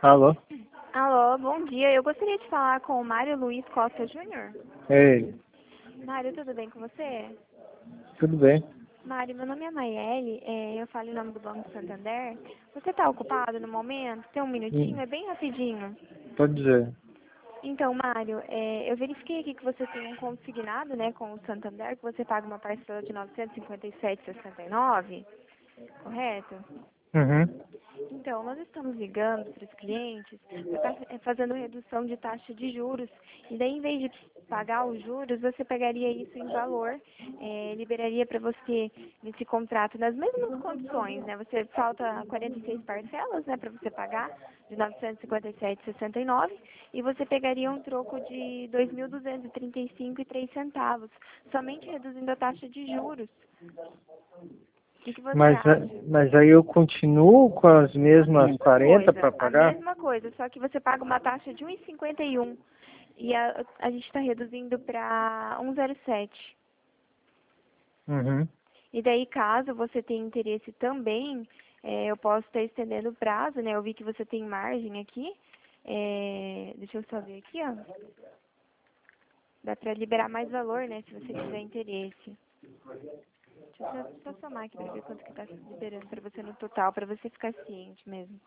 Alô? Alô, bom dia. Eu gostaria de falar com o Mário Luiz Costa Júnior. Ei, Mário, tudo bem com você? tudo bem? Mário, meu nome é Maiele, eu falo em nome do Banco Santander. Você está ocupado no momento? Tem um minutinho? Hum, É bem rapidinho. Pode dizer. Então, Mário, eu verifiquei aqui que você tem um consignado, né, com o Santander, que você paga uma parcela de R$ 957,69, correto? Uhum. Então, nós estamos ligando para os clientes, fazendo redução de taxa de juros, e daí, em vez de pagar os juros, você pegaria isso em valor, liberaria para você nesse contrato nas mesmas condições, né? Você falta 46 parcelas, né, para você pagar, de R$ 957,69, e você pegaria um troco de R$ 2.235,03, somente reduzindo a taxa de juros. O que você Mas, acha? mas aí eu continuo com as A mesmas mesma 40 coisa, para a pagar? mesma coisa, só que você paga uma taxa de 1,51 e a gente está reduzindo para 1,07. Uhum. E daí, caso você tenha interesse também, eu posso estar estendendo o prazo, né? Eu vi que você tem margem aqui. Deixa eu só ver aqui, ó. Dá para liberar mais valor, né? Se você tiver interesse. Deixa eu só somar aqui para ver quanto que está liberando para você no total, para você ficar ciente mesmo.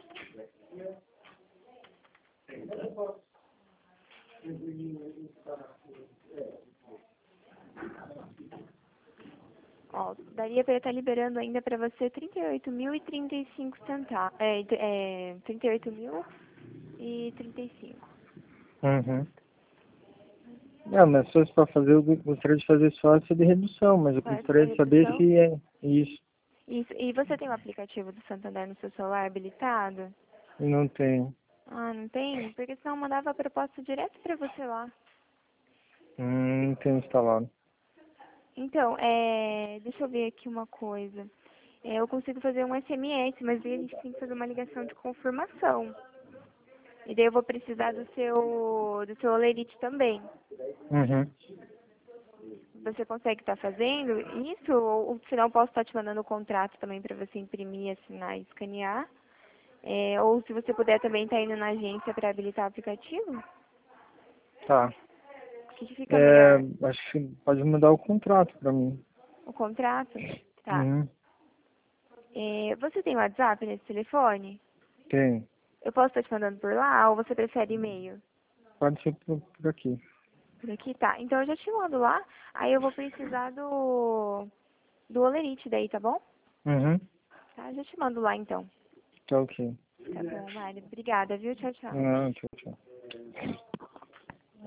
Ó, daria para estar liberando ainda para você 38.035 centavos. 38.035. Uhum. Não, mas se fosse para fazer, eu gostaria de fazer só essa de redução, mas eu Só essa gostaria de saber redução. se é isso. Isso. E você tem o aplicativo do Santander no seu celular habilitado? Eu não tenho. Ah, não tem? Porque senão eu mandava a proposta direto para você lá. Não tenho instalado. Então, deixa eu ver aqui uma coisa. Eu consigo fazer um SMS, mas aí a gente tem que fazer uma ligação de confirmação. E daí eu vou precisar do seu Olerite também. Uhum. Você consegue estar fazendo isso? Ou se não, posso estar te mandando o contrato também para você imprimir, assinar e escanear. Ou se você puder também estar indo na agência para habilitar o aplicativo. Tá. O que fica melhor? Acho que pode mudar o contrato para mim. O contrato? Tá. Uhum. Você tem WhatsApp nesse telefone? Tem. Eu posso estar te mandando por lá ou você prefere e-mail? Pode ser por aqui. Por aqui? Tá. Então eu já te mando lá. Aí eu vou precisar do Olerite daí, tá bom? Uhum. Tá, já te mando lá então. Tá ok. Tá bom, Mário. Obrigada, viu? Tchau, tchau. Não, tchau, tchau.